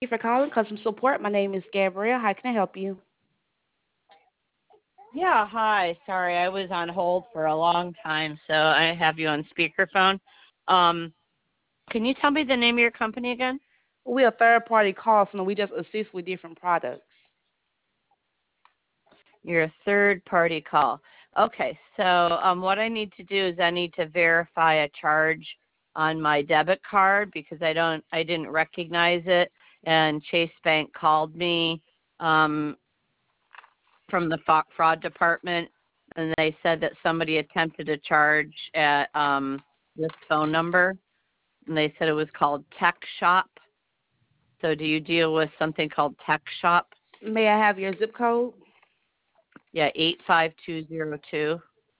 you for calling customer support. My name is Gabrielle. How can I help you? Yeah, hi. Sorry, I was on hold for a long time, so I have you on speakerphone. Um, can you tell me the name of your company again? We're a third party call center. We just assist with different products. You're a third party call. Okay, so what I need to do is I need to verify a charge on my debit card because I didn't recognize it, and Chase Bank called me um, from the fraud department, and they said that somebody attempted a charge at this phone number, and they said it was called Tech Shop. So do you deal with something called Tech Shop? May I have your zip code? Yeah, 85202.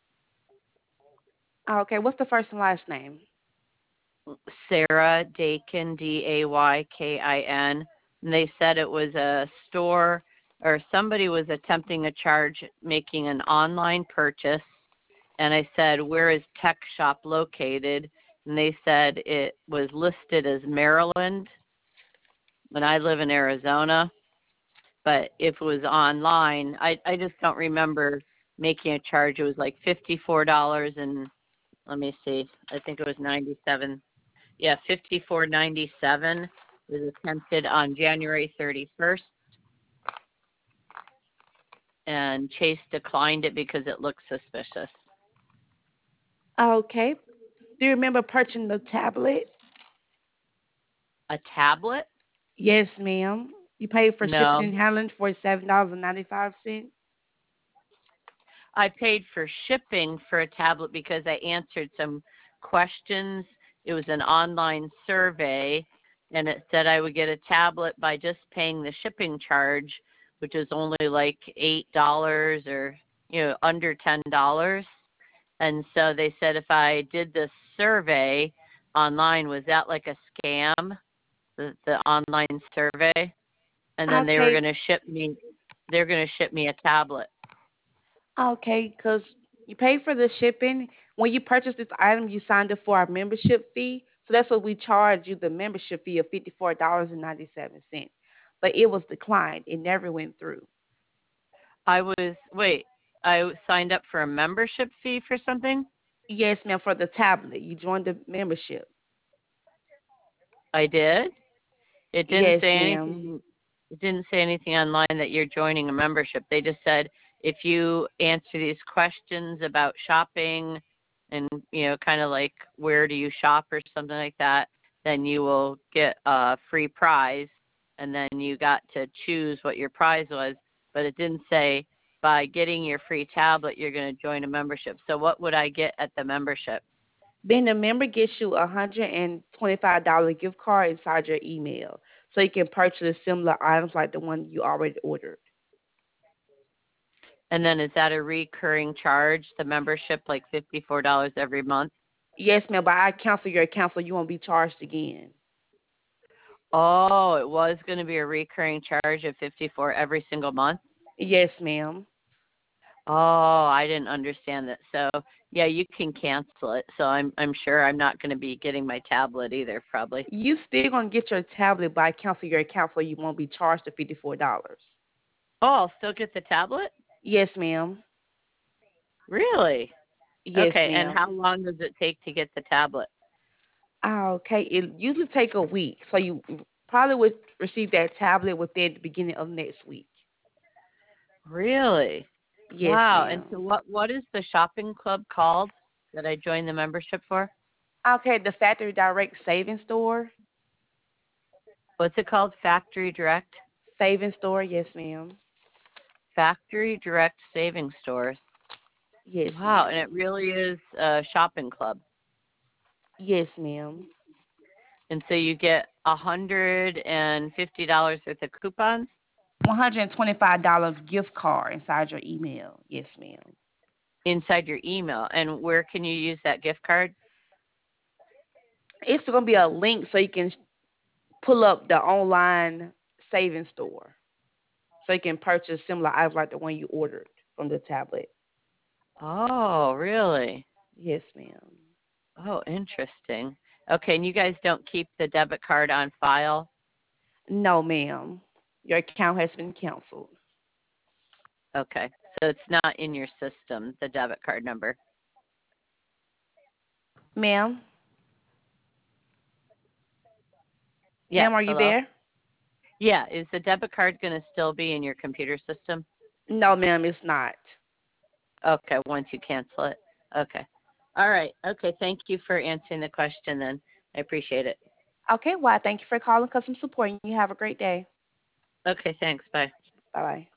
Okay, what's the first and last name? Sarah Dakin, Daykin. And they said it was a store or somebody was attempting a charge making an online purchase. And I said, where is Tech Shop located? And they said it was listed as Maryland, and I live in Arizona. But if it was online, I just don't remember making a charge. It was like $54 and let me see. I think it was 97. Yeah, 54.97 was attempted on January 31st, and Chase declined it because it looked suspicious. Okay. Do you remember purchasing the tablet? A tablet? Yes, ma'am. You paid for shipping No. and handling for $7.95. I paid for shipping for a tablet because I answered some questions. It was an online survey, and it said I would get a tablet by just paying the shipping charge, which is only like $8 or under $10. And so they said if I did this survey online, was that like a scam? The online survey, and then Okay. they're going to ship me a tablet. Okay, because you paid for the shipping. When you purchased this item, you signed up for our membership fee. So that's what we charge you, the membership fee of $54.97. But it was declined. It never went through. I signed up for a membership fee for something. Yes, ma'am, for the tablet. You joined the membership. I did. It didn't Yes, say ma'am. anything. It didn't say anything online that you're joining a membership. They just said if you answer these questions about shopping and kind of like where do you shop or something like that, then you will get a free prize, and then you got to choose what your prize was. But it didn't say by getting your free tablet you're going to join a membership. So what would I get at the membership? Being a member gets you a $125 gift card inside your email. So you can purchase similar items like the one you already ordered. And then is that a recurring charge, the membership, like $54 every month? Yes, ma'am, but I cancel your account so you won't be charged again. Oh, it was going to be a recurring charge of 54 every single month. Yes, ma'am. Oh, I didn't understand that. So, yeah, you can cancel it. So I'm sure I'm not going to be getting my tablet either, probably. You still gonna get your tablet by cancel your account so you won't be charged the $54. Oh, I'll still get the tablet? Yes, ma'am. Really? Yes, Okay, and how ma'am. long does it take to get the tablet? Okay, it usually take a week, so you probably would receive that tablet within the beginning of next week. Really? Yes, Wow. And so ma'am. what is the shopping club called that I joined the membership for? Okay, the Factory Direct Savings Store. What's it called? Factory Direct? Savings Store, yes, ma'am. Factory Direct Saving Stores. Yes, Wow, and it ma'am. really is a shopping club. Yes, ma'am. And so you get $150 worth of coupons $125 gift card inside your email. Yes, ma'am. inside your email. And where can you use that gift card? It's gonna be a link so you can pull up the online savings store, so you can purchase similar items like the one you ordered from the tablet. Oh, really? Yes, ma'am. Oh, interesting. Okay, and you guys don't keep the debit card on file? No, ma'am. Your account has been canceled. Okay. So it's not in your system, the debit card number. Ma'am? Yes. Ma'am, are you Hello? there? Yeah. Is the debit card going to still be in your computer system? No, ma'am, it's not. Okay. Once you cancel it. Okay. All right. Okay. Thank you for answering the question then. I appreciate it. Okay, well, thank you for calling Customer Support. You have a great day. Okay. Thanks. Bye. Bye bye.